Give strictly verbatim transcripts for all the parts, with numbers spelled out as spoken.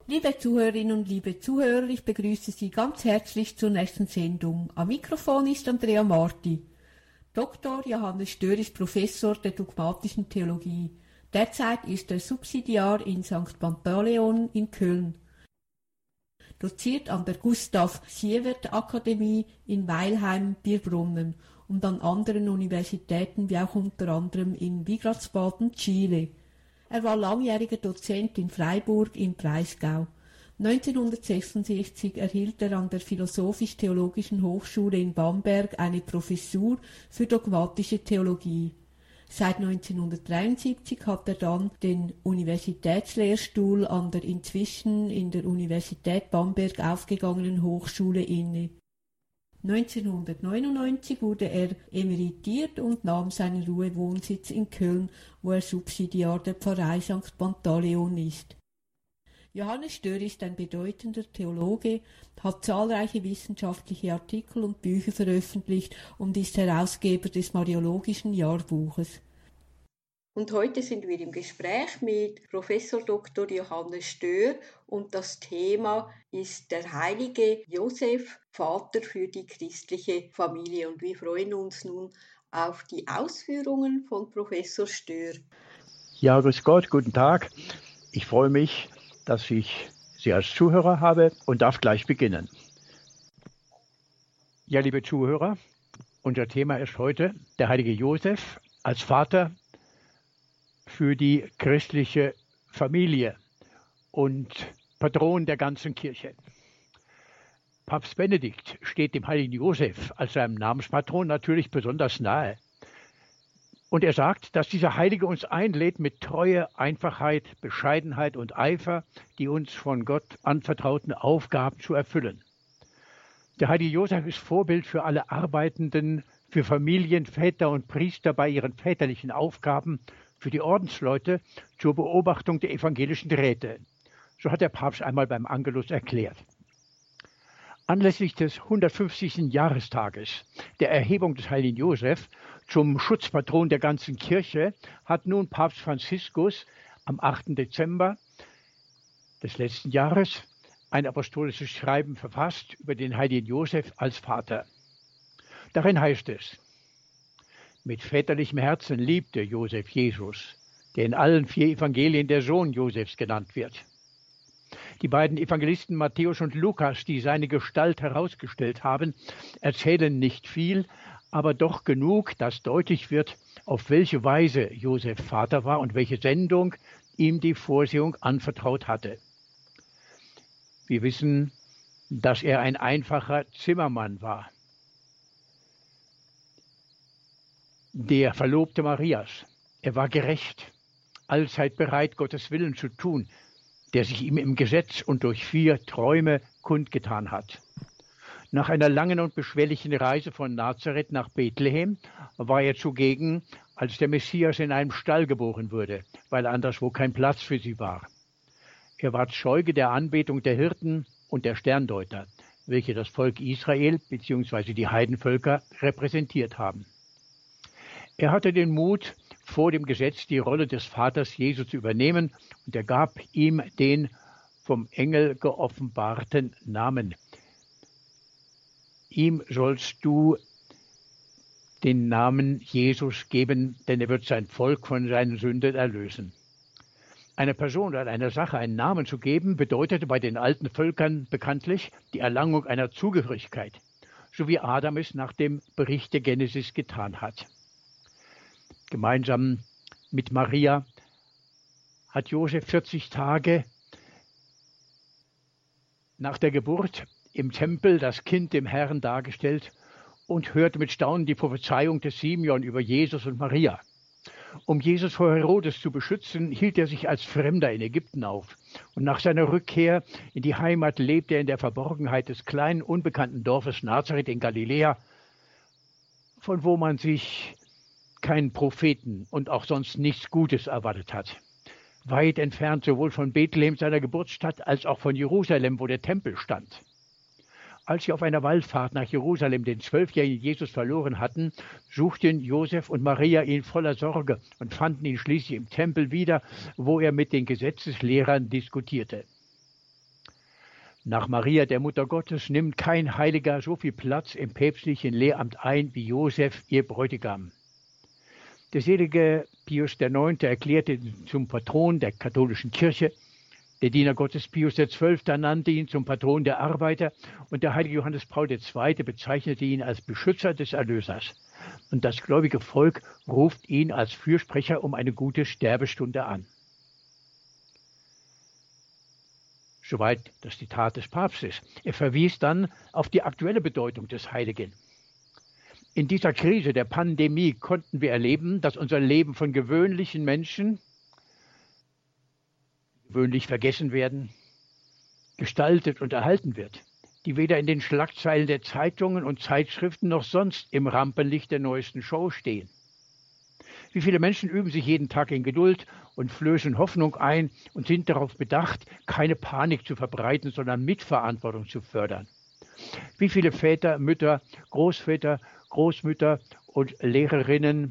Liebe Zuhörerinnen und liebe Zuhörer, ich begrüße Sie ganz herzlich zur nächsten Sendung. Am Mikrofon ist Andrea Marti. Doktor Johannes Stör ist Professor der dogmatischen Theologie. Derzeit ist er Subsidiar in Sankt Pantaleon in Köln. Doziert an der Gustav Siewert Akademie in Weilheim-Bierbrunnen und an anderen Universitäten wie auch unter anderem in Wigratzbaden, Chile. Er war langjähriger Dozent in Freiburg im Breisgau. neunzehnhundertsechsundsechzig erhielt er an der Philosophisch-Theologischen Hochschule in Bamberg eine Professur für dogmatische Theologie. Seit neunzehnhundertdreiundsiebzig hat er dann den Universitätslehrstuhl an der inzwischen in der Universität Bamberg aufgegangenen Hochschule inne. neunzehnhundertneunundneunzig wurde er emeritiert und nahm seinen Ruhewohnsitz in Köln, wo er Subsidiar der Pfarrei Sankt Pantaleon ist. Johannes Stör ist ein bedeutender Theologe, hat zahlreiche wissenschaftliche Artikel und Bücher veröffentlicht und ist Herausgeber des Mariologischen Jahrbuches. Und heute sind wir im Gespräch mit Professor Doktor Johannes Stör und das Thema ist der heilige Josef, Vater für die christliche Familie. Und wir freuen uns nun auf die Ausführungen von Professor Stör. Ja, grüß Gott, guten Tag. Ich freue mich, dass ich Sie als Zuhörer habe und darf gleich beginnen. Ja, liebe Zuhörer, unser Thema ist heute der heilige Josef als Vater für die christliche Familie und Patron der ganzen Kirche. Papst Benedikt steht dem heiligen Josef als seinem Namenspatron natürlich besonders nahe. Und er sagt, dass dieser Heilige uns einlädt, mit Treue, Einfachheit, Bescheidenheit und Eifer die uns von Gott anvertrauten Aufgaben zu erfüllen. Der heilige Josef ist Vorbild für alle Arbeitenden, für Familien, Väter und Priester bei ihren väterlichen Aufgaben, für die Ordensleute zur Beobachtung der evangelischen Räte. So hat der Papst einmal beim Angelus erklärt. Anlässlich des hundertfünfzigsten Jahrestages der Erhebung des heiligen Josef zum Schutzpatron der ganzen Kirche hat nun Papst Franziskus am achten Dezember des letzten Jahres ein apostolisches Schreiben verfasst über den heiligen Josef als Vater. Darin heißt es: Mit väterlichem Herzen liebte Josef Jesus, der in allen vier Evangelien der Sohn Josefs genannt wird. Die beiden Evangelisten Matthäus und Lukas, die seine Gestalt herausgestellt haben, erzählen nicht viel, aber doch genug, dass deutlich wird, auf welche Weise Josef Vater war und welche Sendung ihm die Vorsehung anvertraut hatte. Wir wissen, dass er ein einfacher Zimmermann war, der Verlobte Marias. Er war gerecht, allzeit bereit, Gottes Willen zu tun, der sich ihm im Gesetz und durch vier Träume kundgetan hat. Nach einer langen und beschwerlichen Reise von Nazareth nach Bethlehem war er zugegen, als der Messias in einem Stall geboren wurde, weil anderswo kein Platz für sie war. Er war Zeuge der Anbetung der Hirten und der Sterndeuter, welche das Volk Israel bzw. die Heidenvölker repräsentiert haben. Er hatte den Mut, vor dem Gesetz die Rolle des Vaters Jesu zu übernehmen, und er gab ihm den vom Engel geoffenbarten Namen. Ihm sollst du den Namen Jesus geben, denn er wird sein Volk von seinen Sünden erlösen. Einer Person oder einer Sache einen Namen zu geben, bedeutete bei den alten Völkern bekanntlich die Erlangung einer Zugehörigkeit, so wie Adam es nach dem Bericht der Genesis getan hat. Gemeinsam mit Maria hat Josef vierzig Tage nach der Geburt im Tempel das Kind dem Herrn dargestellt und hörte mit Staunen die Prophezeiung des Simeon über Jesus und Maria. Um Jesus vor Herodes zu beschützen, hielt er sich als Fremder in Ägypten auf. Und nach seiner Rückkehr in die Heimat lebte er in der Verborgenheit des kleinen, unbekannten Dorfes Nazareth in Galiläa, von wo man sich keinen Propheten und auch sonst nichts Gutes erwartet hat. Weit entfernt sowohl von Bethlehem, seiner Geburtsstadt, als auch von Jerusalem, wo der Tempel stand. Als sie auf einer Wallfahrt nach Jerusalem den zwölfjährigen Jesus verloren hatten, suchten Josef und Maria ihn voller Sorge und fanden ihn schließlich im Tempel wieder, wo er mit den Gesetzeslehrern diskutierte. Nach Maria, der Mutter Gottes, nimmt kein Heiliger so viel Platz im päpstlichen Lehramt ein wie Josef, ihr Bräutigam. Der selige Pius der Neunte erklärte ihn zum Patron der katholischen Kirche. Der Diener Gottes Pius der Zwölfte nannte ihn zum Patron der Arbeiter und der heilige Johannes Paul der Zweite bezeichnete ihn als Beschützer des Erlösers. Und das gläubige Volk ruft ihn als Fürsprecher um eine gute Sterbestunde an. Soweit das Zitat des Papstes. Er verwies dann auf die aktuelle Bedeutung des Heiligen. In dieser Krise der Pandemie konnten wir erleben, dass unser Leben von gewöhnlichen Menschen, gewöhnlich vergessen werden, gestaltet und erhalten wird, die weder in den Schlagzeilen der Zeitungen und Zeitschriften noch sonst im Rampenlicht der neuesten Show stehen. Wie viele Menschen üben sich jeden Tag in Geduld und flößen Hoffnung ein und sind darauf bedacht, keine Panik zu verbreiten, sondern Mitverantwortung zu fördern. Wie viele Väter, Mütter, Großväter, Großmütter und Lehrerinnen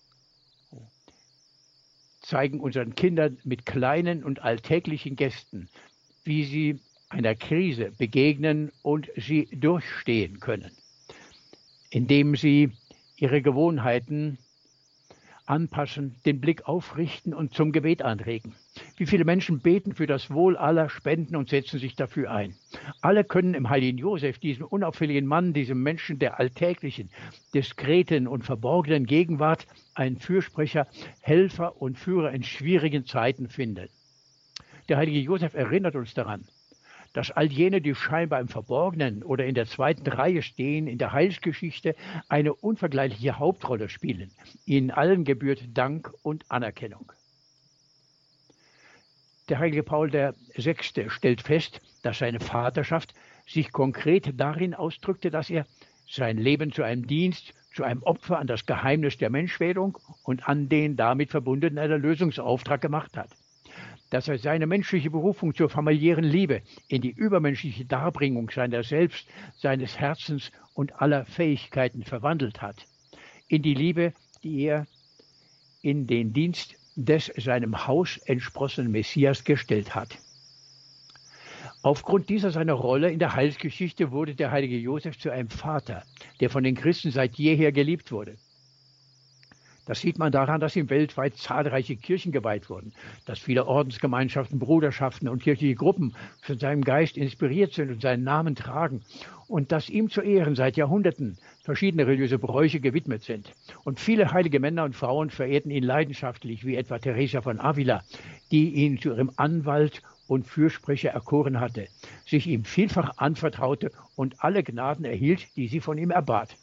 zeigen unseren Kindern mit kleinen und alltäglichen Gesten, wie sie einer Krise begegnen und sie durchstehen können, indem sie ihre Gewohnheiten anpassen, den Blick aufrichten und zum Gebet anregen. Wie viele Menschen beten für das Wohl aller, spenden und setzen sich dafür ein. Alle können im heiligen Josef, diesem unauffälligen Mann, diesem Menschen der alltäglichen, diskreten und verborgenen Gegenwart, einen Fürsprecher, Helfer und Führer in schwierigen Zeiten finden. Der heilige Josef erinnert uns daran, dass all jene, die scheinbar im Verborgenen oder in der zweiten Reihe stehen, in der Heilsgeschichte eine unvergleichliche Hauptrolle spielen. Ihnen allen gebührt Dank und Anerkennung. Der heilige Paul der Sechste stellt fest, dass seine Vaterschaft sich konkret darin ausdrückte, dass er sein Leben zu einem Dienst, zu einem Opfer an das Geheimnis der Menschwerdung und an den damit verbundenen Erlösungsauftrag gemacht hat. Dass er seine menschliche Berufung zur familiären Liebe in die übermenschliche Darbringung seiner selbst, seines Herzens und aller Fähigkeiten verwandelt hat. In die Liebe, die er in den Dienst des seinem Haus entsprossenen Messias gestellt hat. Aufgrund dieser seiner Rolle in der Heilsgeschichte wurde der heilige Josef zu einem Vater, der von den Christen seit jeher geliebt wurde. Das sieht man daran, dass ihm weltweit zahlreiche Kirchen geweiht wurden, dass viele Ordensgemeinschaften, Bruderschaften und kirchliche Gruppen von seinem Geist inspiriert sind und seinen Namen tragen und dass ihm zu Ehren seit Jahrhunderten verschiedene religiöse Bräuche gewidmet sind. Und viele heilige Männer und Frauen verehrten ihn leidenschaftlich, wie etwa Teresa von Avila, die ihn zu ihrem Anwalt und Fürsprecher erkoren hatte, sich ihm vielfach anvertraute und alle Gnaden erhielt, die sie von ihm erbat.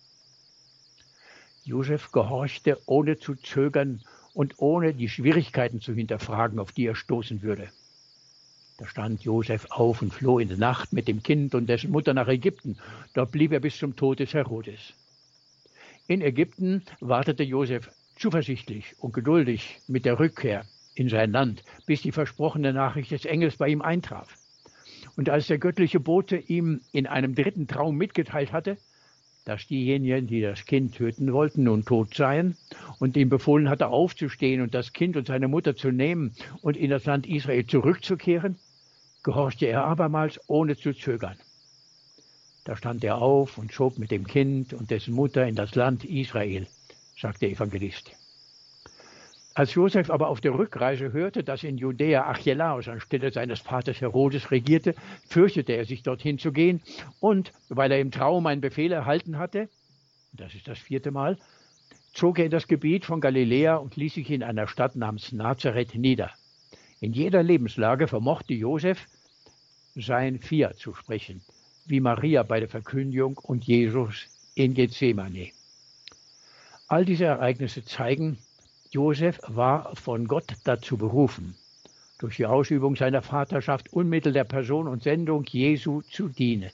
Josef gehorchte, ohne zu zögern und ohne die Schwierigkeiten zu hinterfragen, auf die er stoßen würde. Da stand Josef auf und floh in der Nacht mit dem Kind und dessen Mutter nach Ägypten. Dort blieb er bis zum Tod des Herodes. In Ägypten wartete Josef zuversichtlich und geduldig mit der Rückkehr in sein Land, bis die versprochene Nachricht des Engels bei ihm eintraf. Und als der göttliche Bote ihm in einem dritten Traum mitgeteilt hatte, dass diejenigen, die das Kind töten wollten, nun tot seien und ihm befohlen hatte, aufzustehen und das Kind und seine Mutter zu nehmen und in das Land Israel zurückzukehren, gehorchte er abermals, ohne zu zögern. Da stand er auf und schob mit dem Kind und dessen Mutter in das Land Israel, sagt der Evangelist. Als Josef aber auf der Rückreise hörte, dass in Judäa Archelaus anstelle seines Vaters Herodes regierte, fürchtete er sich, dorthin zu gehen. Und weil er im Traum einen Befehl erhalten hatte, das ist das vierte Mal, zog er in das Gebiet von Galiläa und ließ sich in einer Stadt namens Nazareth nieder. In jeder Lebenslage vermochte Josef, sein Fiat zu sprechen, wie Maria bei der Verkündigung und Jesus in Gethsemane. All diese Ereignisse zeigen, Josef war von Gott dazu berufen, durch die Ausübung seiner Vaterschaft unmittelbar der Person und Sendung Jesu zu dienen.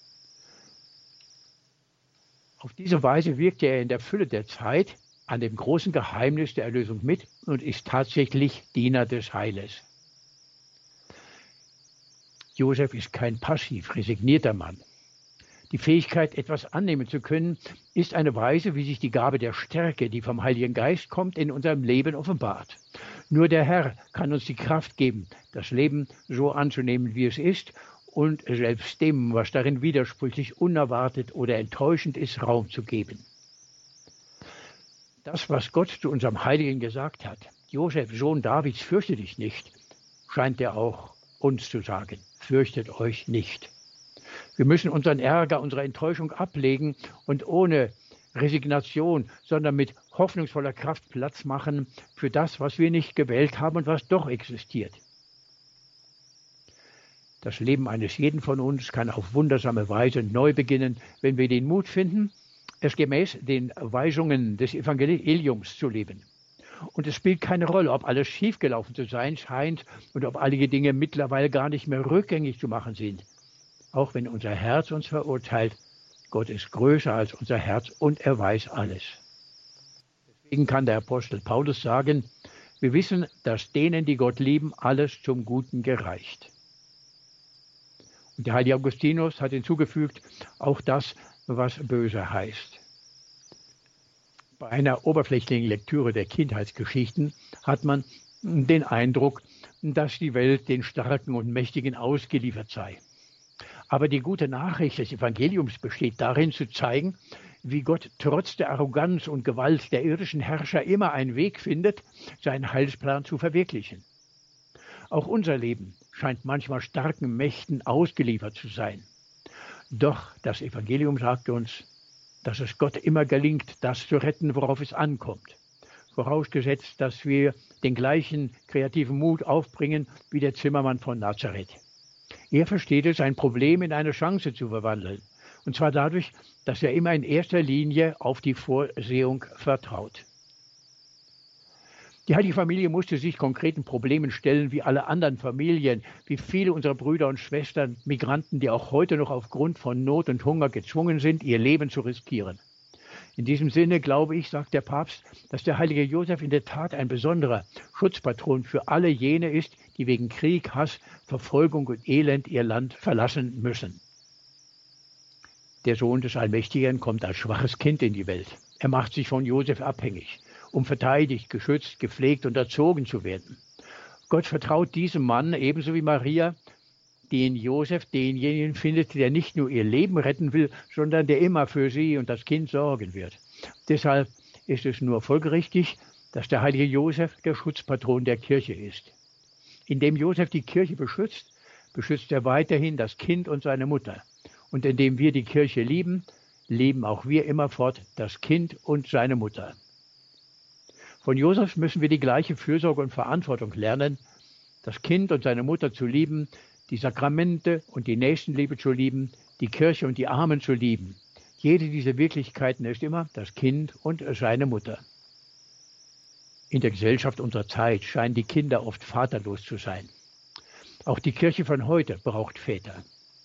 Auf diese Weise wirkte er in der Fülle der Zeit an dem großen Geheimnis der Erlösung mit und ist tatsächlich Diener des Heiles. Josef ist kein passiv resignierter Mann. Die Fähigkeit, etwas annehmen zu können, ist eine Weise, wie sich die Gabe der Stärke, die vom Heiligen Geist kommt, in unserem Leben offenbart. Nur der Herr kann uns die Kraft geben, das Leben so anzunehmen, wie es ist, und selbst dem, was darin widersprüchlich, unerwartet oder enttäuschend ist, Raum zu geben. Das, was Gott zu unserem Heiligen gesagt hat, Josef, Sohn Davids, fürchte dich nicht, scheint er auch uns zu sagen, fürchtet euch nicht. Wir müssen unseren Ärger, unsere Enttäuschung ablegen und ohne Resignation, sondern mit hoffnungsvoller Kraft Platz machen für das, was wir nicht gewählt haben und was doch existiert. Das Leben eines jeden von uns kann auf wundersame Weise neu beginnen, wenn wir den Mut finden, es gemäß den Weisungen des Evangeliums zu leben. Und es spielt keine Rolle, ob alles schiefgelaufen zu sein scheint und ob einige Dinge mittlerweile gar nicht mehr rückgängig zu machen sind. Auch wenn unser Herz uns verurteilt, Gott ist größer als unser Herz und er weiß alles. Deswegen kann der Apostel Paulus sagen, wir wissen, dass denen, die Gott lieben, alles zum Guten gereicht. Und der heilige Augustinus hat hinzugefügt, auch das, was böse heißt. Bei einer oberflächlichen Lektüre der Kindheitsgeschichten hat man den Eindruck, dass die Welt den Starken und Mächtigen ausgeliefert sei. Aber die gute Nachricht des Evangeliums besteht darin, zu zeigen, wie Gott trotz der Arroganz und Gewalt der irdischen Herrscher immer einen Weg findet, seinen Heilsplan zu verwirklichen. Auch unser Leben scheint manchmal starken Mächten ausgeliefert zu sein. Doch das Evangelium sagt uns, dass es Gott immer gelingt, das zu retten, worauf es ankommt. Vorausgesetzt, dass wir den gleichen kreativen Mut aufbringen wie der Zimmermann von Nazareth. Er versteht es, ein Problem in eine Chance zu verwandeln. Und zwar dadurch, dass er immer in erster Linie auf die Vorsehung vertraut. Die heilige Familie musste sich konkreten Problemen stellen, wie alle anderen Familien, wie viele unserer Brüder und Schwestern, Migranten, die auch heute noch aufgrund von Not und Hunger gezwungen sind, ihr Leben zu riskieren. In diesem Sinne glaube ich, sagt der Papst, dass der heilige Josef in der Tat ein besonderer Schutzpatron für alle jene ist, die wegen Krieg, Hass, Verfolgung und Elend ihr Land verlassen müssen. Der Sohn des Allmächtigen kommt als schwaches Kind in die Welt. Er macht sich von Josef abhängig, um verteidigt, geschützt, gepflegt und erzogen zu werden. Gott vertraut diesem Mann ebenso wie Maria, die in Josef denjenigen findet, der nicht nur ihr Leben retten will, sondern der immer für sie und das Kind sorgen wird. Deshalb ist es nur folgerichtig, dass der heilige Josef der Schutzpatron der Kirche ist. Indem Josef die Kirche beschützt, beschützt er weiterhin das Kind und seine Mutter. Und indem wir die Kirche lieben, lieben auch wir immerfort das Kind und seine Mutter. Von Josef müssen wir die gleiche Fürsorge und Verantwortung lernen, das Kind und seine Mutter zu lieben, die Sakramente und die Nächstenliebe zu lieben, die Kirche und die Armen zu lieben. Jede dieser Wirklichkeiten ist immer das Kind und seine Mutter. In der Gesellschaft unserer Zeit scheinen die Kinder oft vaterlos zu sein. Auch die Kirche von heute braucht Väter.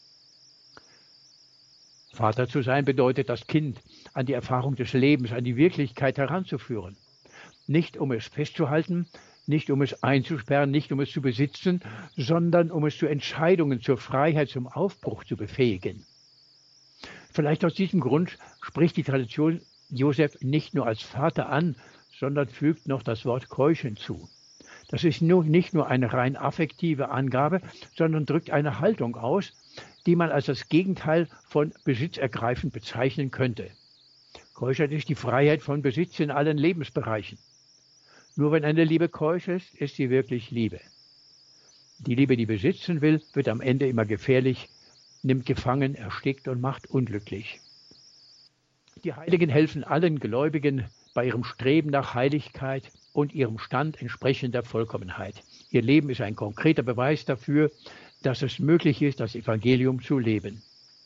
Vater zu sein bedeutet, das Kind an die Erfahrung des Lebens, an die Wirklichkeit heranzuführen. Nicht um es festzuhalten, nicht um es einzusperren, nicht um es zu besitzen, sondern um es zu Entscheidungen, zur Freiheit, zum Aufbruch zu befähigen. Vielleicht aus diesem Grund spricht die Tradition Josef nicht nur als Vater an, sondern fügt noch das Wort keuchen zu. Das ist nur, nicht nur eine rein affektive Angabe, sondern drückt eine Haltung aus, die man als das Gegenteil von besitzergreifend bezeichnen könnte. Keuschheit ist die Freiheit von Besitz in allen Lebensbereichen. Nur wenn eine Liebe keusch ist, ist sie wirklich Liebe. Die Liebe, die besitzen will, wird am Ende immer gefährlich, nimmt gefangen, erstickt und macht unglücklich. Die Heiligen helfen allen Gläubigen bei ihrem Streben nach Heiligkeit und ihrem Stand entsprechender Vollkommenheit. Ihr Leben ist ein konkreter Beweis dafür, dass es möglich ist, das Evangelium zu leben.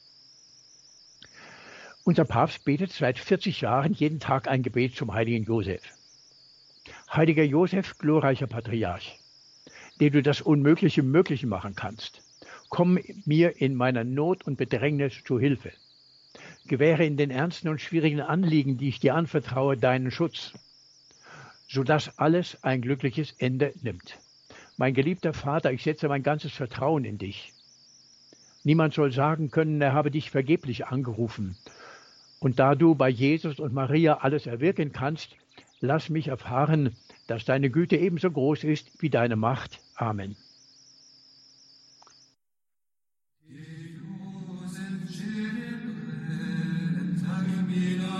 Unser Papst betet seit vierzig Jahren jeden Tag ein Gebet zum heiligen Josef. Heiliger Josef, glorreicher Patriarch, dem du das Unmögliche möglich machen kannst, komm mir in meiner Not und Bedrängnis zu Hilfe. Gewähre in den ernsten und schwierigen Anliegen, die ich dir anvertraue, deinen Schutz, sodass alles ein glückliches Ende nimmt. Mein geliebter Vater, ich setze mein ganzes Vertrauen in dich. Niemand soll sagen können, er habe dich vergeblich angerufen. Und da du bei Jesus und Maria alles erwirken kannst, lass mich erfahren, dass deine Güte ebenso groß ist wie deine Macht. Amen.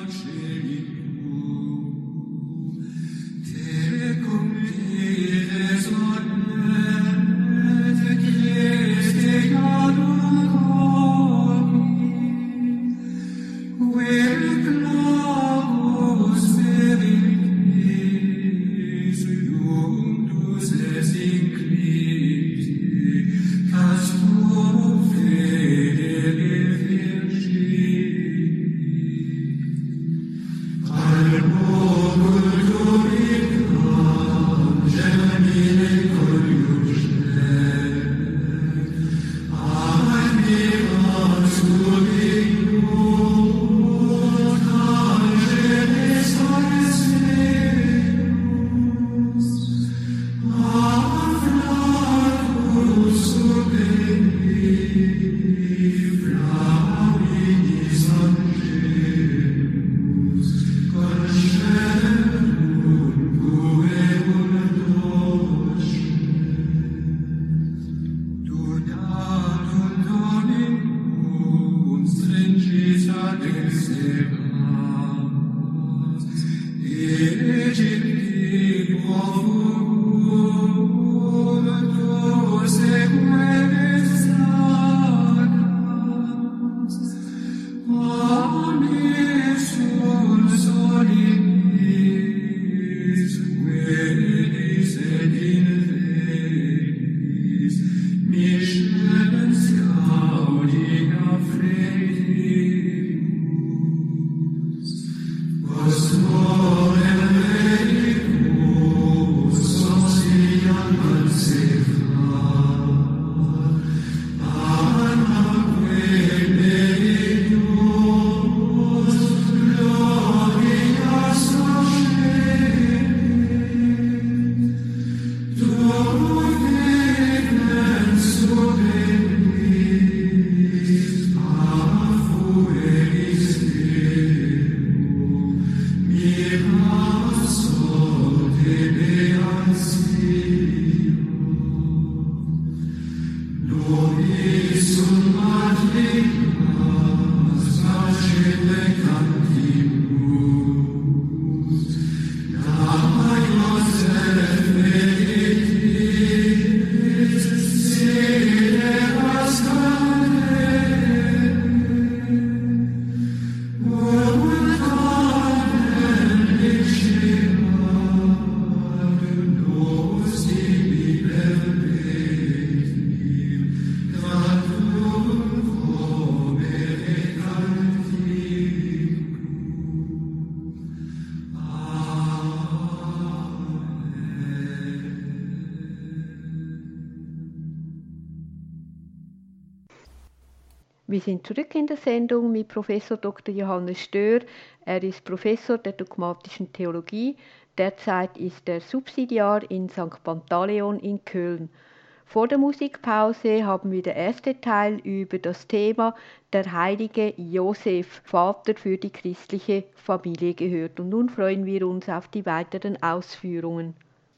Wir sind zurück in der Sendung mit Professor Doktor Johannes Stöhr. Er ist Professor der dogmatischen Theologie. Derzeit ist er Subsidiar in Sankt Pantaleon in Köln. Vor der Musikpause haben wir den ersten Teil über das Thema der heilige Josef, Vater für die christliche Familie gehört. Und nun freuen wir uns auf die weiteren Ausführungen.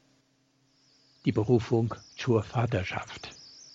Die Berufung zur Vaterschaft.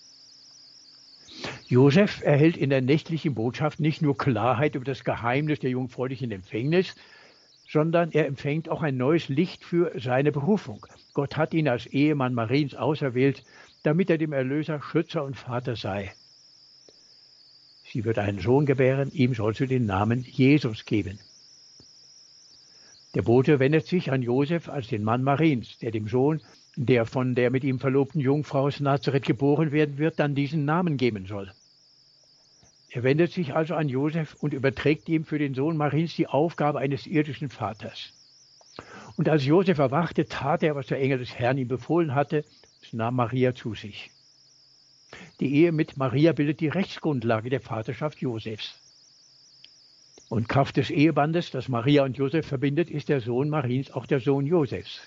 Josef erhält in der nächtlichen Botschaft nicht nur Klarheit über das Geheimnis der jungfräulichen Empfängnis, sondern er empfängt auch ein neues Licht für seine Berufung. Gott hat ihn als Ehemann Mariens auserwählt, damit er dem Erlöser Schützer und Vater sei. Sie wird einen Sohn gebären, ihm sollst du den Namen Jesus geben. Der Bote wendet sich an Josef als den Mann Mariens, der dem Sohn, der von der mit ihm verlobten Jungfrau aus Nazareth geboren werden wird, dann diesen Namen geben soll. Er wendet sich also an Josef und überträgt ihm für den Sohn Mariens die Aufgabe eines irdischen Vaters. Und als Josef erwachte, tat er, was der Engel des Herrn ihm befohlen hatte, es nahm Maria zu sich. Die Ehe mit Maria bildet die Rechtsgrundlage der Vaterschaft Josefs. Und Kraft des Ehebandes, das Maria und Josef verbindet, ist der Sohn Mariens auch der Sohn Josefs.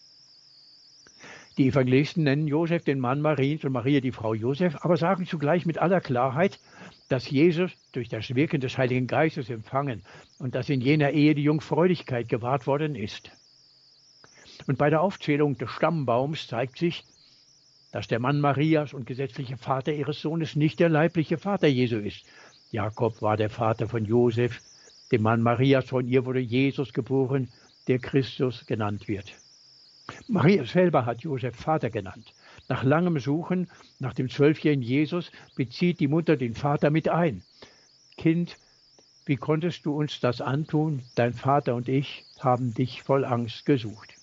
Die Evangelisten nennen Josef den Mann Mariens und Maria die Frau Josef, aber sagen zugleich mit aller Klarheit, dass Jesus durch das Wirken des Heiligen Geistes empfangen und dass in jener Ehe die Jungfräulichkeit gewahrt worden ist. Und bei der Aufzählung des Stammbaums zeigt sich, dass der Mann Marias und gesetzliche Vater ihres Sohnes nicht der leibliche Vater Jesu ist. Jakob war der Vater von Josef, dem Mann Marias. Von ihr wurde Jesus geboren, der Christus genannt wird. Maria selber hat Josef Vater genannt. Nach langem Suchen nach dem zwölfjährigen Jesus bezieht die Mutter den Vater mit ein. Kind, wie konntest du uns das antun? Dein Vater und ich haben dich voll Angst gesucht.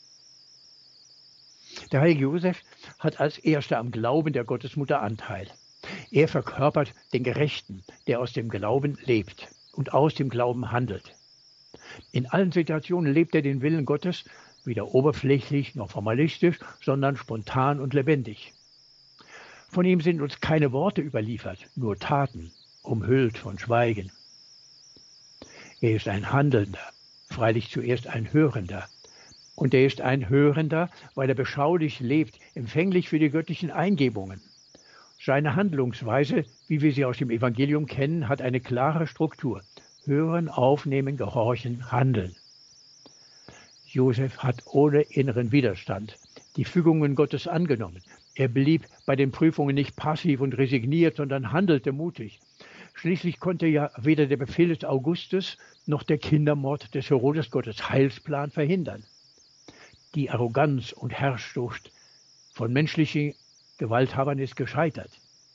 Der heilige Josef hat als erster am Glauben der Gottesmutter Anteil. Er verkörpert den Gerechten, der aus dem Glauben lebt und aus dem Glauben handelt. In allen Situationen lebt er den Willen Gottes, weder oberflächlich noch formalistisch, sondern spontan und lebendig. Von ihm sind uns keine Worte überliefert, nur Taten, umhüllt von Schweigen. Er ist ein Handelnder, freilich zuerst ein Hörender. Und er ist ein Hörender, weil er beschaulich lebt, empfänglich für die göttlichen Eingebungen. Seine Handlungsweise, wie wir sie aus dem Evangelium kennen, hat eine klare Struktur. Hören, aufnehmen, gehorchen, handeln. Josef hat ohne inneren Widerstand die Fügungen Gottes angenommen. Er blieb bei den Prüfungen nicht passiv und resigniert, sondern handelte mutig. Schließlich konnte ja weder der Befehl des Augustus noch der Kindermord des Herodes Gottes Heilsplan verhindern. Die Arroganz und Herrschsucht von menschlichen Gewalthabern ist gescheitert.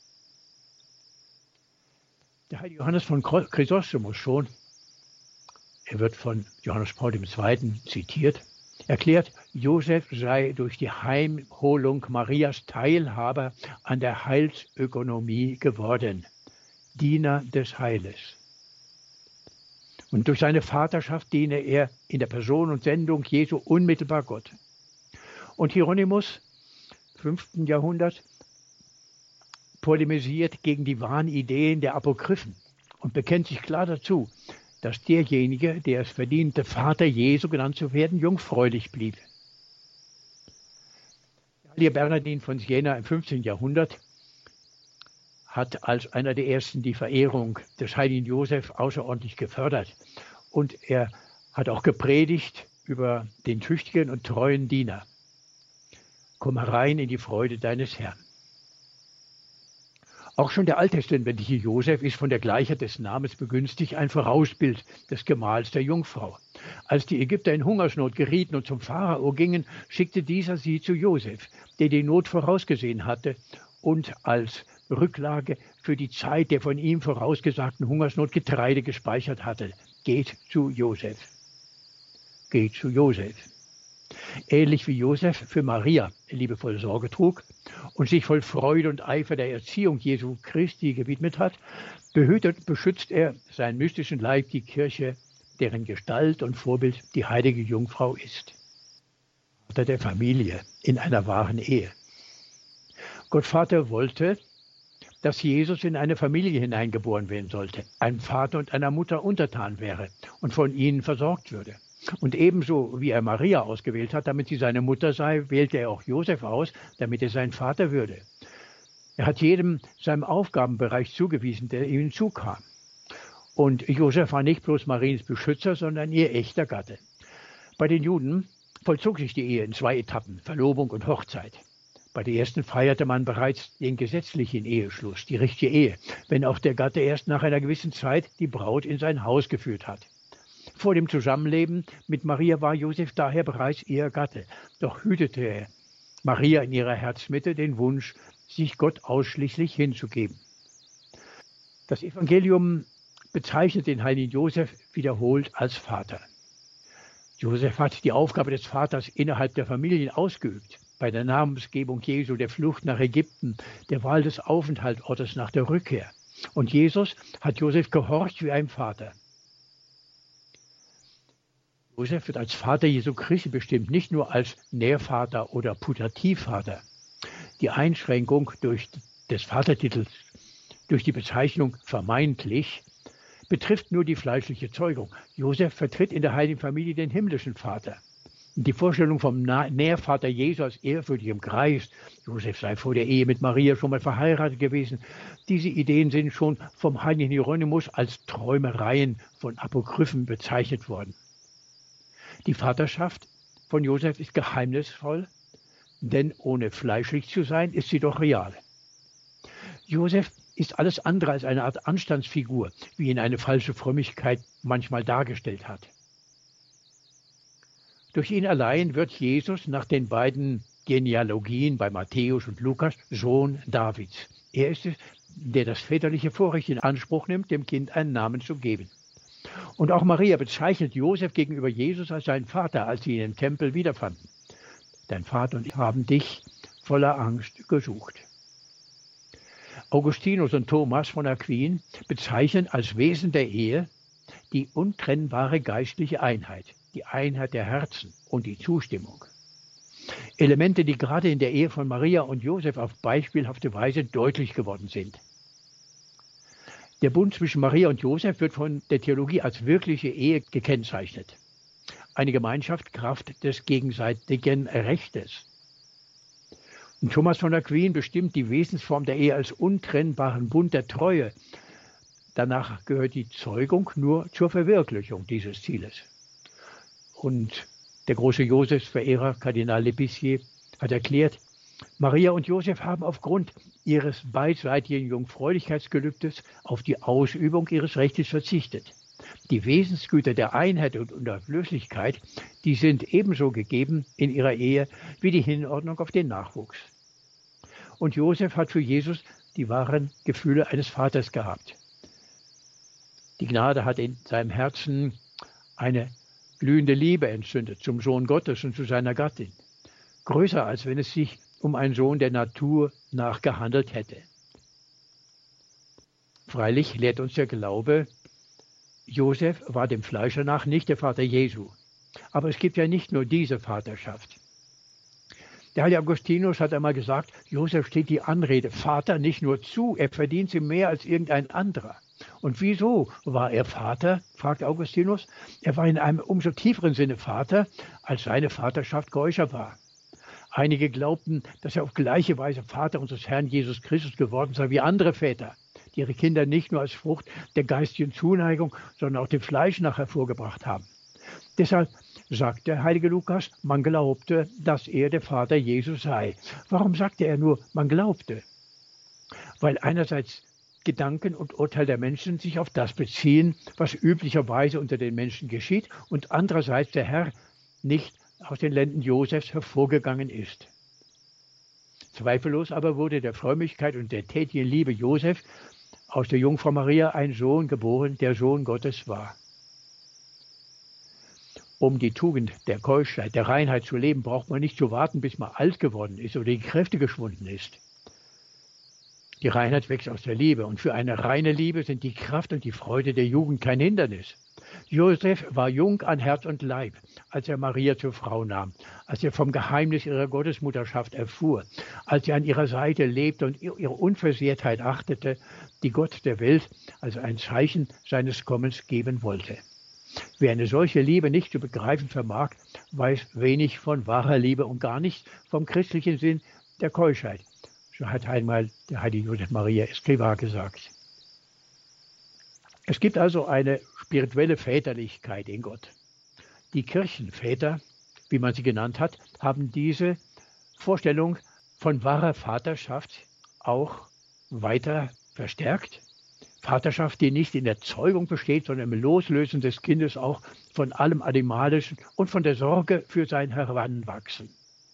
Der heilige Johannes von Chrysostomus schon, er wird von Johannes Paul der Zweite zitiert, erklärt, Josef sei durch die Heimholung Marias Teilhaber an der Heilsökonomie geworden, Diener des Heiles. Und durch seine Vaterschaft diene er in der Person und Sendung Jesu unmittelbar Gott. Und Hieronymus, fünften Jahrhundert, polemisiert gegen die Wahnideen der Apokryphen und bekennt sich klar dazu, dass derjenige, der es verdiente, Vater Jesu genannt zu werden, jungfräulich blieb. Der heilige Bernhardin von Siena im fünfzehnten Jahrhundert hat als einer der ersten die Verehrung des heiligen Josef außerordentlich gefördert. Und er hat auch gepredigt über den tüchtigen und treuen Diener. Komm herein in die Freude deines Herrn. Auch schon der alttestamentliche Josef ist von der Gleichheit des Namens begünstigt, ein Vorausbild des Gemahls der Jungfrau. Als die Ägypter in Hungersnot gerieten und zum Pharao gingen, schickte dieser sie zu Josef, der die Not vorausgesehen hatte und als Rücklage für die Zeit der von ihm vorausgesagten Hungersnot Getreide gespeichert hatte. Geht zu Josef. Geht zu Josef. Ähnlich wie Josef für Maria liebevoll Sorge trug und sich voll Freude und Eifer der Erziehung Jesu Christi gewidmet hat, behütet und beschützt er seinen mystischen Leib, die Kirche, deren Gestalt und Vorbild die heilige Jungfrau ist. Vater der Familie in einer wahren Ehe. Gott Vater wollte, dass Jesus in eine Familie hineingeboren werden sollte, einem Vater und einer Mutter untertan wäre und von ihnen versorgt würde. Und ebenso wie er Maria ausgewählt hat, damit sie seine Mutter sei, wählte er auch Josef aus, damit er sein Vater würde. Er hat jedem seinem Aufgabenbereich zugewiesen, der ihm zukam. Und Josef war nicht bloß Mariens Beschützer, sondern ihr echter Gatte. Bei den Juden vollzog sich die Ehe in zwei Etappen, Verlobung und Hochzeit. Bei der ersten feierte man bereits den gesetzlichen Eheschluss, die richtige Ehe, wenn auch der Gatte erst nach einer gewissen Zeit die Braut in sein Haus geführt hat. Vor dem Zusammenleben mit Maria war Josef daher bereits ihr Gatte, doch hütete er Maria in ihrer Herzmitte den Wunsch, sich Gott ausschließlich hinzugeben. Das Evangelium bezeichnet den heiligen Josef wiederholt als Vater. Josef hat die Aufgabe des Vaters innerhalb der Familien ausgeübt, bei der Namensgebung Jesu, der Flucht nach Ägypten, der Wahl des Aufenthaltsortes nach der Rückkehr. Und Jesus hat Josef gehorcht wie ein Vater. Josef wird als Vater Jesu Christi bestimmt, nicht nur als Nährvater oder Putativvater. Die Einschränkung durch des Vatertitels durch die Bezeichnung vermeintlich betrifft nur die fleischliche Zeugung. Josef vertritt in der heiligen Familie den himmlischen Vater. Die Vorstellung vom Nährvater Jesu als ehrfürchtigem Kreis, Josef sei vor der Ehe mit Maria schon mal verheiratet gewesen, diese Ideen sind schon vom heiligen Hieronymus als Träumereien von Apokryphen bezeichnet worden. Die Vaterschaft von Josef ist geheimnisvoll, denn ohne fleischlich zu sein, ist sie doch real. Josef ist alles andere als eine Art Anstandsfigur, wie ihn eine falsche Frömmigkeit manchmal dargestellt hat. Durch ihn allein wird Jesus nach den beiden Genealogien bei Matthäus und Lukas Sohn Davids. Er ist es, der das väterliche Vorrecht in Anspruch nimmt, dem Kind einen Namen zu geben. Und auch Maria bezeichnet Josef gegenüber Jesus als seinen Vater, als sie ihn im Tempel wiederfanden. Dein Vater und ich haben dich voller Angst gesucht. Augustinus und Thomas von Aquin bezeichnen als Wesen der Ehe die untrennbare geistliche Einheit, die Einheit der Herzen und die Zustimmung. Elemente, die gerade in der Ehe von Maria und Josef auf beispielhafte Weise deutlich geworden sind. Der Bund zwischen Maria und Josef wird von der Theologie als wirkliche Ehe gekennzeichnet. Eine Gemeinschaft Kraft des gegenseitigen Rechtes. Und Thomas von Aquin bestimmt die Wesensform der Ehe als untrennbaren Bund der Treue. Danach gehört die Zeugung nur zur Verwirklichung dieses Zieles. Und der große Josefsverehrer, Kardinal Lépicier, hat erklärt, Maria und Josef haben aufgrund ihres beidseitigen Jungfräulichkeitsgelübdes auf die Ausübung ihres Rechtes verzichtet. Die Wesensgüter der Einheit und Unauflöslichkeit, die sind ebenso gegeben in ihrer Ehe wie die Hinordnung auf den Nachwuchs. Und Josef hat für Jesus die wahren Gefühle eines Vaters gehabt. Die Gnade hat in seinem Herzen eine glühende Liebe entzündet zum Sohn Gottes und zu seiner Gattin. Größer, als wenn es sich um einen Sohn der Natur nach gehandelt hätte. Freilich lehrt uns der Glaube, Josef war dem Fleische nach nicht der Vater Jesu. Aber es gibt ja nicht nur diese Vaterschaft. Der heilige Augustinus hat einmal gesagt, Josef steht die Anrede Vater nicht nur zu, er verdient sie mehr als irgendein anderer. Und wieso war er Vater, fragt Augustinus. Er war in einem umso tieferen Sinne Vater, als seine Vaterschaft koscher war. Einige glaubten, dass er auf gleiche Weise Vater unseres Herrn Jesus Christus geworden sei wie andere Väter, die ihre Kinder nicht nur als Frucht der geistigen Zuneigung, sondern auch dem Fleisch nach hervorgebracht haben. Deshalb sagt der heilige Lukas, man glaubte, dass er der Vater Jesus sei. Warum sagte er nur, man glaubte? Weil einerseits Gedanken und Urteil der Menschen sich auf das beziehen, was üblicherweise unter den Menschen geschieht, und andererseits der Herr nicht aus den Lenden Josefs hervorgegangen ist. Zweifellos aber wurde der Frömmigkeit und der tätigen Liebe Josef aus der Jungfrau Maria ein Sohn geboren, der Sohn Gottes war. Um die Tugend der Keuschheit, der Reinheit zu leben, braucht man nicht zu warten, bis man alt geworden ist oder die Kräfte geschwunden ist. Die Reinheit wächst aus der Liebe, und für eine reine Liebe sind die Kraft und die Freude der Jugend kein Hindernis. Josef war jung an Herz und Leib, als er Maria zur Frau nahm, als er vom Geheimnis ihrer Gottesmutterschaft erfuhr, als er an ihrer Seite lebte und ihre Unversehrtheit achtete, die Gott der Welt als ein Zeichen seines Kommens geben wollte. Wer eine solche Liebe nicht zu begreifen vermag, weiß wenig von wahrer Liebe und gar nicht vom christlichen Sinn der Keuschheit. So hat einmal der heilige Josef Maria Escrivá gesagt. Es gibt also eine spirituelle Väterlichkeit in Gott. Die Kirchenväter, wie man sie genannt hat, haben diese Vorstellung von wahrer Vaterschaft auch weiter verstärkt. Vaterschaft, die nicht in der Zeugung besteht, sondern im Loslösen des Kindes auch von allem Animalischen und von der Sorge für sein Heranwachsen.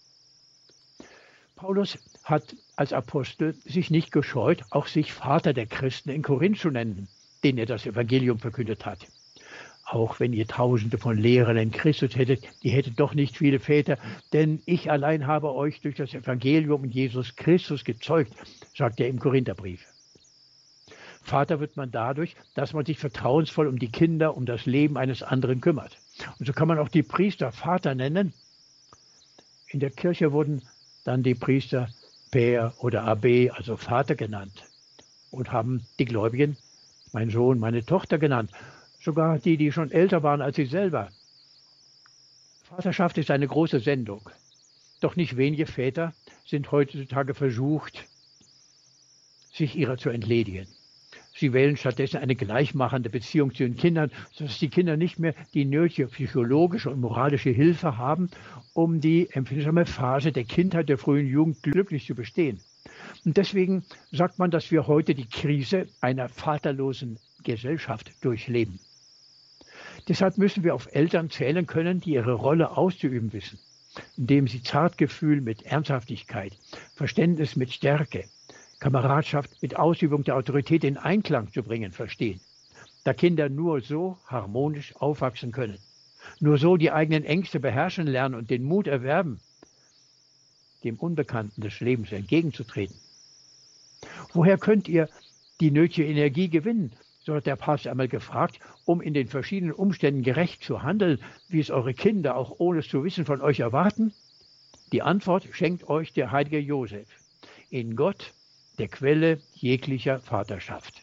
Paulus hat als Apostel sich nicht gescheut, auch sich Vater der Christen in Korinth zu nennen, denen er das Evangelium verkündet hat. Auch wenn ihr Tausende von Lehrern in Christus hättet, ihr hättet doch nicht viele Väter, denn ich allein habe euch durch das Evangelium in Jesus Christus gezeugt, sagt er im Korintherbrief. Vater wird man dadurch, dass man sich vertrauensvoll um die Kinder, um das Leben eines anderen kümmert. Und so kann man auch die Priester Vater nennen. In der Kirche wurden dann die Priester Père oder Abbé, also Vater genannt, und haben die Gläubigen mein Sohn, meine Tochter genannt, sogar die, die schon älter waren als sie selber. Vaterschaft ist eine große Sendung, doch nicht wenige Väter sind heutzutage versucht, sich ihrer zu entledigen. Sie wählen stattdessen eine gleichmachende Beziehung zu den Kindern, sodass die Kinder nicht mehr die nötige psychologische und moralische Hilfe haben, um die empfindsame Phase der Kindheit, der frühen Jugend glücklich zu bestehen. Und deswegen sagt man, dass wir heute die Krise einer vaterlosen Gesellschaft durchleben. Deshalb müssen wir auf Eltern zählen können, die ihre Rolle auszuüben wissen, indem sie Zartgefühl mit Ernsthaftigkeit, Verständnis mit Stärke, Kameradschaft mit Ausübung der Autorität in Einklang zu bringen verstehen, da Kinder nur so harmonisch aufwachsen können, nur so die eigenen Ängste beherrschen lernen und den Mut erwerben, dem Unbekannten des Lebens entgegenzutreten. Woher könnt ihr die nötige Energie gewinnen, so hat der Papst einmal gefragt, um in den verschiedenen Umständen gerecht zu handeln, wie es eure Kinder auch ohne es zu wissen von euch erwarten? Die Antwort schenkt euch der heilige Josef, in Gott, der Quelle jeglicher Vaterschaft.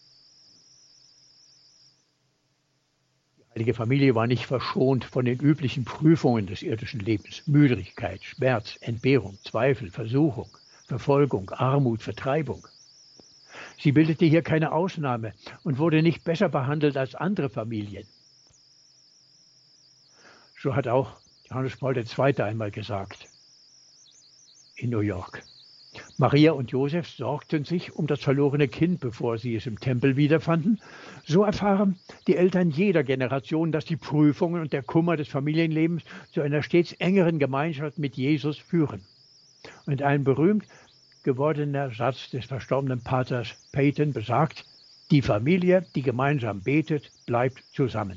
Die heilige Familie war nicht verschont von den üblichen Prüfungen des irdischen Lebens: Müdigkeit, Schmerz, Entbehrung, Zweifel, Versuchung, Verfolgung, Armut, Vertreibung. Sie bildete hier keine Ausnahme und wurde nicht besser behandelt als andere Familien. So hat auch Johannes Paul der Zweite einmal gesagt in New York. Maria und Josef sorgten sich um das verlorene Kind, bevor sie es im Tempel wiederfanden. So erfahren die Eltern jeder Generation, dass die Prüfungen und der Kummer des Familienlebens zu einer stets engeren Gemeinschaft mit Jesus führen. Und ein berühmt gewordener Satz des verstorbenen Paters Peyton besagt: Die Familie, die gemeinsam betet, bleibt zusammen.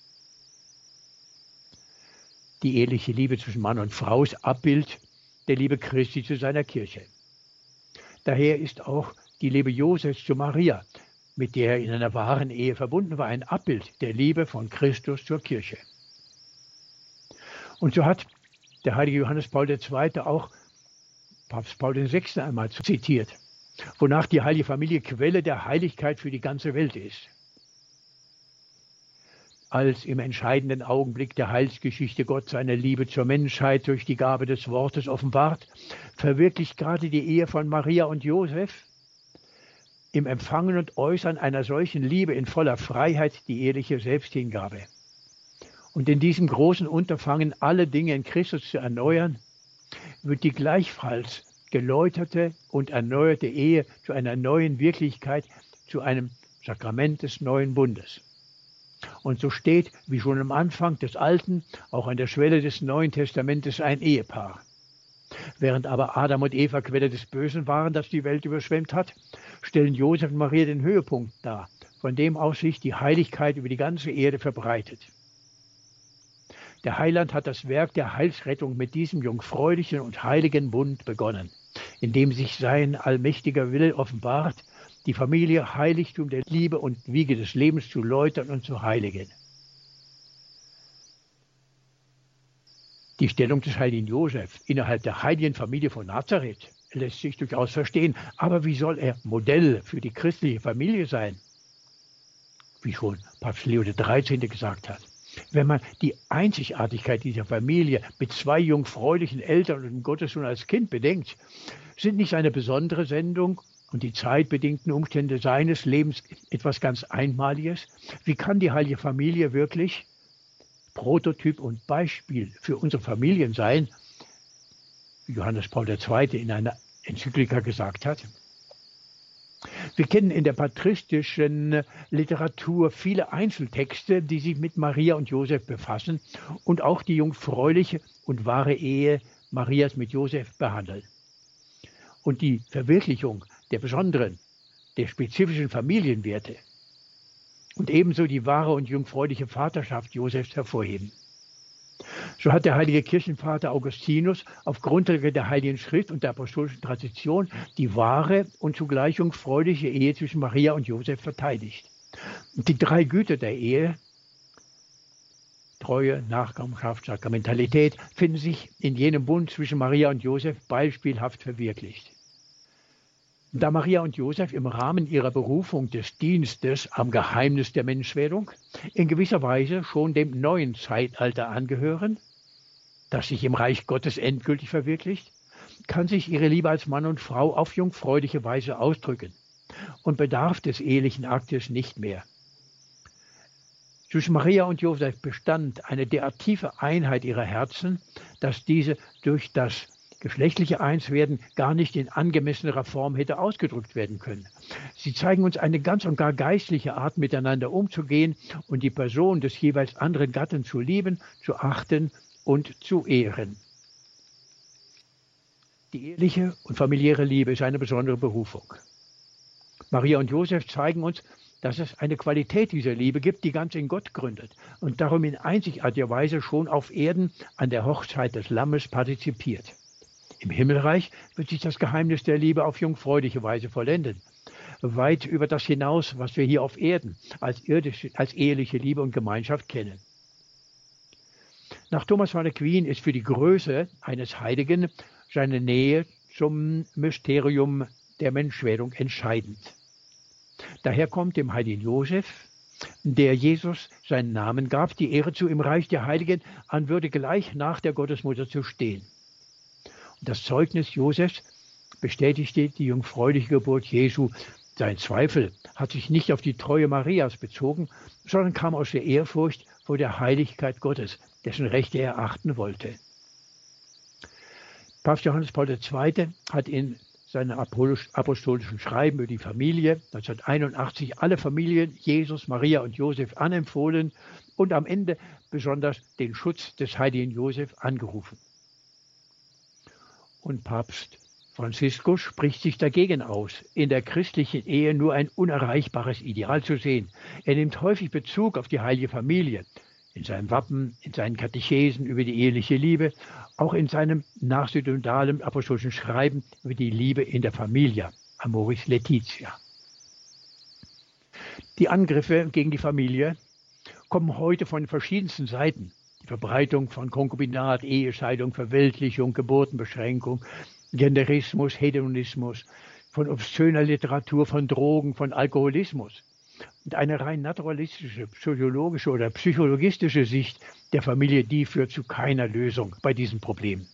Die eheliche Liebe zwischen Mann und Frau ist Abbild der Liebe Christi zu seiner Kirche. Daher ist auch die Liebe Josefs zu Maria, mit der er in einer wahren Ehe verbunden war, ein Abbild der Liebe von Christus zur Kirche. Und so hat der heilige Johannes Paul der Zweite auch Papst Paul der Sechste einmal zitiert, wonach die heilige Familie Quelle der Heiligkeit für die ganze Welt ist. Als im entscheidenden Augenblick der Heilsgeschichte Gott seine Liebe zur Menschheit durch die Gabe des Wortes offenbart, verwirklicht gerade die Ehe von Maria und Josef im Empfangen und Äußern einer solchen Liebe in voller Freiheit die eheliche Selbsthingabe. Und in diesem großen Unterfangen, alle Dinge in Christus zu erneuern, wird die gleichfalls geläuterte und erneuerte Ehe zu einer neuen Wirklichkeit, zu einem Sakrament des neuen Bundes. Und so steht, wie schon am Anfang des Alten, auch an der Schwelle des Neuen Testamentes ein Ehepaar. Während aber Adam und Eva Quelle des Bösen waren, das die Welt überschwemmt hat, stellen Josef und Maria den Höhepunkt dar, von dem aus sich die Heiligkeit über die ganze Erde verbreitet. Der Heiland hat das Werk der Heilsrettung mit diesem jungfräulichen und heiligen Bund begonnen, in dem sich sein allmächtiger Wille offenbart, die Familie Heiligtum der Liebe und Wiege des Lebens zu läutern und zu heiligen. Die Stellung des heiligen Josef innerhalb der heiligen Familie von Nazareth lässt sich durchaus verstehen, aber wie soll er Modell für die christliche Familie sein? Wie schon Papst Leo der Dreizehnte gesagt hat. Wenn man die Einzigartigkeit dieser Familie mit zwei jungfräulichen Eltern und dem Gottessohn als Kind bedenkt, sind nicht seine besondere Sendung und die zeitbedingten Umstände seines Lebens etwas ganz Einmaliges? Wie kann die heilige Familie wirklich Prototyp und Beispiel für unsere Familien sein, wie Johannes Paul der Zweite in einer Enzyklika gesagt hat? Wir kennen in der patristischen Literatur viele Einzeltexte, die sich mit Maria und Josef befassen und auch die jungfräuliche und wahre Ehe Marias mit Josef behandeln. Und die Verwirklichung der besonderen, der spezifischen Familienwerte und ebenso die wahre und jungfräuliche Vaterschaft Josefs hervorheben. So hat der heilige Kirchenvater Augustinus auf Grundlage der Heiligen Schrift und der apostolischen Tradition die wahre und zugleich jungfräuliche Ehe zwischen Maria und Josef verteidigt. Und die drei Güter der Ehe, Treue, Nachkommenschaft, Sakramentalität, finden sich in jenem Bund zwischen Maria und Josef beispielhaft verwirklicht. Da Maria und Josef im Rahmen ihrer Berufung des Dienstes am Geheimnis der Menschwerdung in gewisser Weise schon dem neuen Zeitalter angehören, das sich im Reich Gottes endgültig verwirklicht, kann sich ihre Liebe als Mann und Frau auf jungfräuliche Weise ausdrücken und bedarf des ehelichen Aktes nicht mehr. Zwischen Maria und Josef bestand eine derart tiefe Einheit ihrer Herzen, dass diese durch das Geschlechtliche Einswerden gar nicht in angemessener Form hätte ausgedrückt werden können. Sie zeigen uns eine ganz und gar geistliche Art, miteinander umzugehen und die Person des jeweils anderen Gatten zu lieben, zu achten und zu ehren. Die eheliche und familiäre Liebe ist eine besondere Berufung. Maria und Josef zeigen uns, dass es eine Qualität dieser Liebe gibt, die ganz in Gott gründet und darum in einzigartiger Weise schon auf Erden an der Hochzeit des Lammes partizipiert. Im Himmelreich wird sich das Geheimnis der Liebe auf jungfräuliche Weise vollenden, weit über das hinaus, was wir hier auf Erden als, irdische, als eheliche Liebe und Gemeinschaft kennen. Nach Thomas von Aquin ist für die Größe eines Heiligen seine Nähe zum Mysterium der Menschwerdung entscheidend. Daher kommt dem heiligen Josef, der Jesus seinen Namen gab, die Ehre zu, im Reich der Heiligen an Würde gleich nach der Gottesmutter zu stehen. Und das Zeugnis Josefs bestätigte die jungfräuliche Geburt Jesu. Sein Zweifel hat sich nicht auf die Treue Marias bezogen, sondern kam aus der Ehrfurcht vor der Heiligkeit Gottes, dessen Rechte er achten wollte. Papst Johannes Paul der Zweite hat in seinem apostolischen Schreiben über die Familie neunzehnhunderteinundachtzig alle Familien Jesus, Maria und Josef anempfohlen und am Ende besonders den Schutz des heiligen Josef angerufen. Und Papst Franziskus spricht sich dagegen aus, in der christlichen Ehe nur ein unerreichbares Ideal zu sehen. Er nimmt häufig Bezug auf die heilige Familie, in seinem Wappen, in seinen Katechesen über die eheliche Liebe, auch in seinem nachsynodalen apostolischen Schreiben über die Liebe in der Familie, Amoris Laetitia. Die Angriffe gegen die Familie kommen heute von verschiedensten Seiten. Die Verbreitung von Konkubinat, Ehescheidung, Verweltlichung, Geburtenbeschränkung, Genderismus, Hedonismus, von obszöner Literatur, von Drogen, von Alkoholismus. Und eine rein naturalistische, psychologische oder psychologistische Sicht der Familie, die führt zu keiner Lösung bei diesem Problem.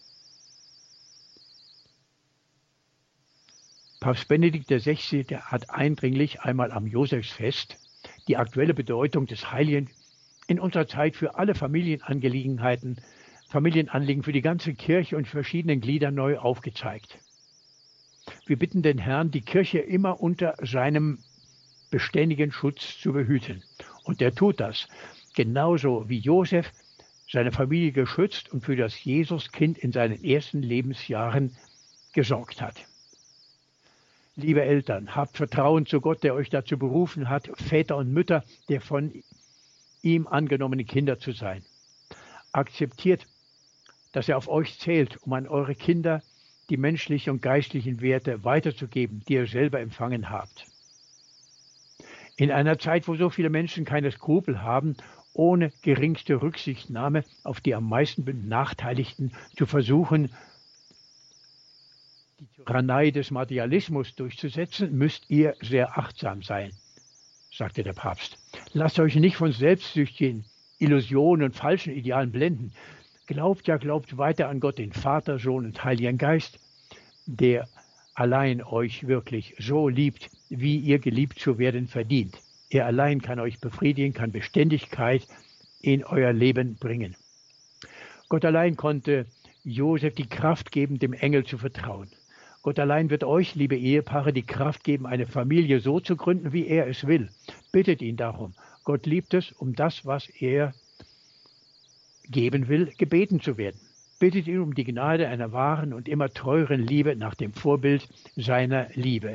Papst Benedikt der Sechzehnte hat eindringlich einmal am Josefsfest die aktuelle Bedeutung des Heiligen in unserer Zeit für alle Familienangelegenheiten, Familienanliegen für die ganze Kirche und verschiedenen Glieder neu aufgezeigt. Wir bitten den Herrn, die Kirche immer unter seinem beständigen Schutz zu behüten. Und er tut das, genauso wie Josef seine Familie geschützt und für das Jesuskind in seinen ersten Lebensjahren gesorgt hat. Liebe Eltern, habt Vertrauen zu Gott, der euch dazu berufen hat, Väter und Mütter der von ihm angenommenen Kinder zu sein. Akzeptiert, dass er auf euch zählt, um an eure Kinder die menschlichen und geistlichen Werte weiterzugeben, die ihr selber empfangen habt. In einer Zeit, wo so viele Menschen keine Skrupel haben, ohne geringste Rücksichtnahme auf die am meisten Benachteiligten zu versuchen, die Tyrannei des Materialismus durchzusetzen, müsst ihr sehr achtsam sein, sagte der Papst. Lasst euch nicht von selbstsüchtigen Illusionen und falschen Idealen blenden. Glaubt ja, glaubt weiter an Gott, den Vater, Sohn und Heiligen Geist, der allein euch wirklich so liebt, wie ihr geliebt zu werden verdient. Er allein kann euch befriedigen, kann Beständigkeit in euer Leben bringen. Gott allein konnte Josef die Kraft geben, dem Engel zu vertrauen. Gott allein wird euch, liebe Ehepaare, die Kraft geben, eine Familie so zu gründen, wie er es will. Bittet ihn darum. Gott liebt es, um das, was er geben will, gebeten zu werden. Bittet ihn um die Gnade einer wahren und immer treueren Liebe nach dem Vorbild seiner Liebe.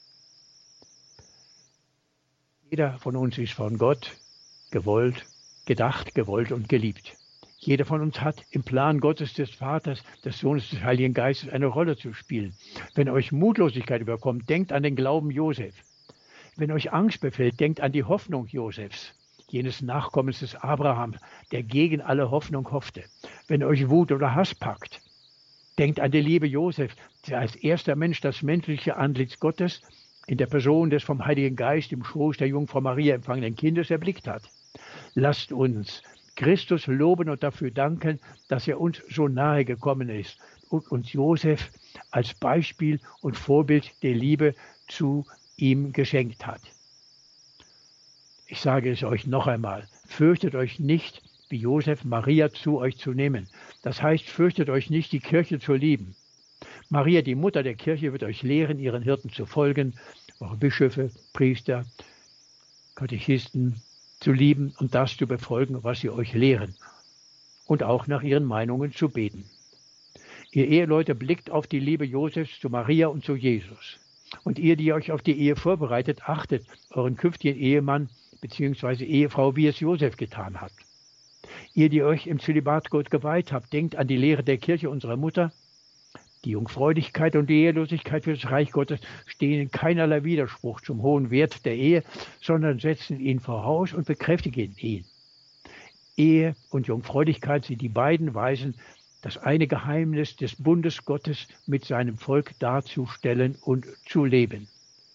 Jeder von uns ist von Gott gewollt, gedacht, gewollt und geliebt. Jeder von uns hat im Plan Gottes, des Vaters, des Sohnes, des Heiligen Geistes eine Rolle zu spielen. Wenn euch Mutlosigkeit überkommt, denkt an den Glauben Josef. Wenn euch Angst befällt, denkt an die Hoffnung Josefs, jenes Nachkommens des Abraham, der gegen alle Hoffnung hoffte. Wenn euch Wut oder Hass packt, denkt an die Liebe Josef, der als erster Mensch das menschliche Antlitz Gottes in der Person des vom Heiligen Geist im Schoß der Jungfrau Maria empfangenen Kindes erblickt hat. Lasst uns Christus loben und dafür danken, dass er uns so nahe gekommen ist und uns Josef als Beispiel und Vorbild der Liebe zu ihm geschenkt hat. Ich sage es euch noch einmal, fürchtet euch nicht, wie Josef Maria zu euch zu nehmen. Das heißt, fürchtet euch nicht, die Kirche zu lieben. Maria, die Mutter der Kirche, wird euch lehren, ihren Hirten zu folgen, eure Bischöfe, Priester, Katechisten zu lieben und das zu befolgen, was sie euch lehren und auch nach ihren Meinungen zu beten. Ihr Eheleute, blickt auf die Liebe Josefs zu Maria und zu Jesus. Und ihr, die euch auf die Ehe vorbereitet, achtet euren künftigen Ehemann bzw. Ehefrau, wie es Josef getan hat. Ihr, die euch im Zölibat Gott geweiht habt, denkt an die Lehre der Kirche unserer Mutter. Die Jungfräulichkeit und die Ehelosigkeit für das Reich Gottes stehen in keinerlei Widerspruch zum hohen Wert der Ehe, sondern setzen ihn voraus und bekräftigen ihn. Ehe und Jungfräulichkeit sind die beiden Weisen, das eine Geheimnis des Bundes Gottes mit seinem Volk darzustellen und zu leben.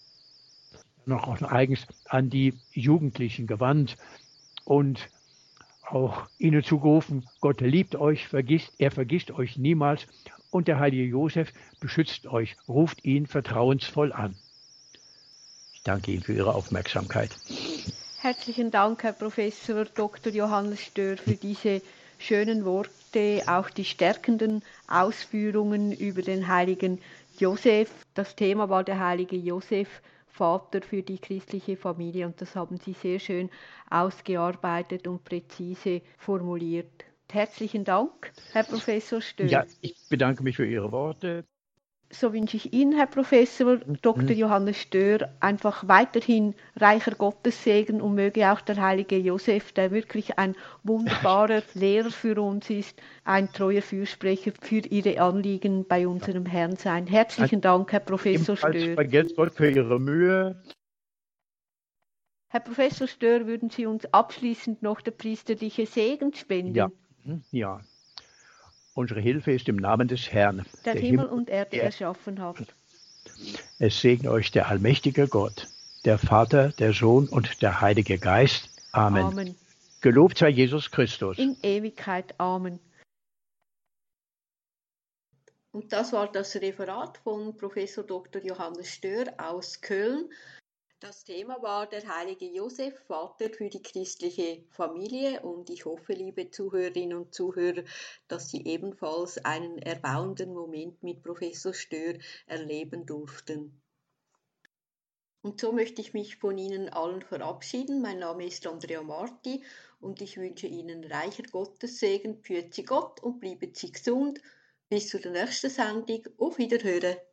Noch eigens an die Jugendlichen gewandt und auch ihnen zugerufen, Gott liebt euch, vergisst, er vergisst euch niemals und der heilige Josef beschützt euch, ruft ihn vertrauensvoll an. Ich danke Ihnen für Ihre Aufmerksamkeit. Herzlichen Dank, Herr Professor Doktor Johannes Stör, für diese schönen Worte, auch die stärkenden Ausführungen über den heiligen Josef. Das Thema war der heilige Josef, Vater für die christliche Familie, und das haben Sie sehr schön ausgearbeitet und präzise formuliert. Herzlichen Dank, Herr Professor Stör. Ja, ich bedanke mich für Ihre Worte. So wünsche ich Ihnen, Herr Professor Doktor Johannes Stör, einfach weiterhin reicher Gottessegen und möge auch der heilige Josef, der wirklich ein wunderbarer Lehrer für uns ist, ein treuer Fürsprecher für Ihre Anliegen bei unserem Herrn sein. Herzlichen Dank, Herr Professor Stör. Vergelt's Gott für Ihre Mühe. Herr Professor Stör, würden Sie uns abschließend noch der priesterliche Segen spenden? Ja, ja. Unsere Hilfe ist im Namen des Herrn, der, der Himmel und Erde er erschaffen hat. Es segne euch der allmächtige Gott, der Vater, der Sohn und der Heilige Geist. Amen. Amen. Gelobt sei Jesus Christus. In Ewigkeit. Amen. Und das war das Referat von Professor Doktor Johannes Stör aus Köln. Das Thema war der heilige Josef, Vater für die christliche Familie, und ich hoffe, liebe Zuhörerinnen und Zuhörer, dass Sie ebenfalls einen erbauenden Moment mit Professor Stör erleben durften. Und so möchte ich mich von Ihnen allen verabschieden. Mein Name ist Andrea Marti und ich wünsche Ihnen reicher Gottessegen. Pfüet Sie Gott und bleiben Sie gesund. Bis zur nächsten Sendung. Auf Wiederhören.